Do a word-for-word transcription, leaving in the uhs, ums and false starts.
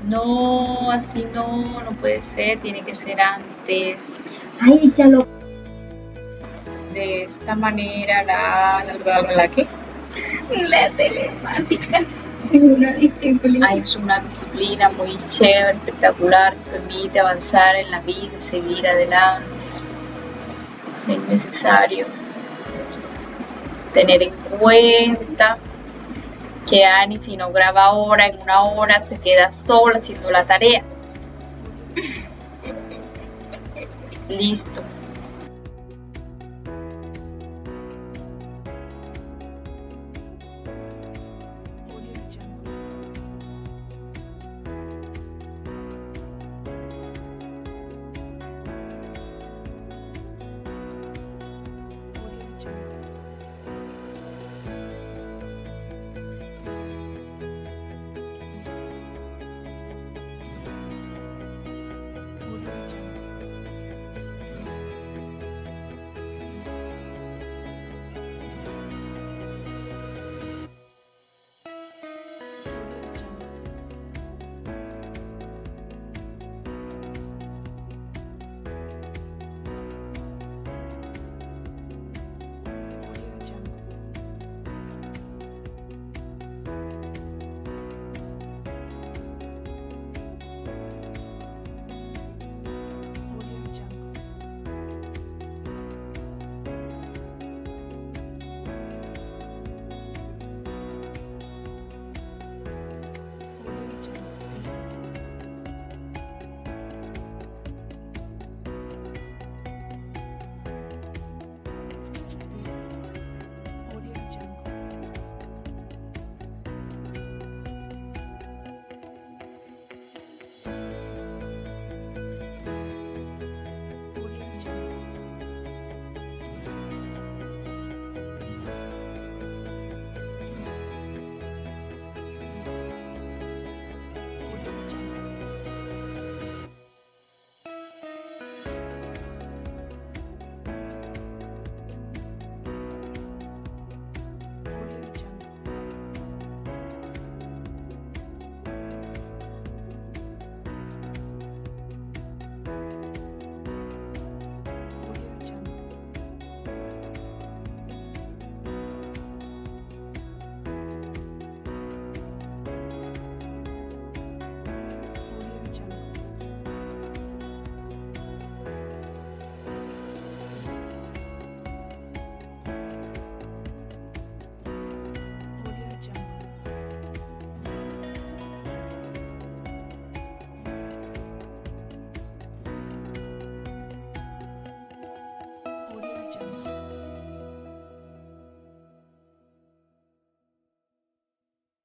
No, así no, no puede ser, tiene que ser antes. Ay, ya lo... De esta manera, la, la, la, la ¿qué? La telemática. Una disciplina. Ah, es una disciplina muy chévere, espectacular, que permite avanzar en la vida y seguir adelante. Es necesario tener en cuenta que Annie, si no graba ahora, en una hora se queda sola haciendo la tarea. Listo.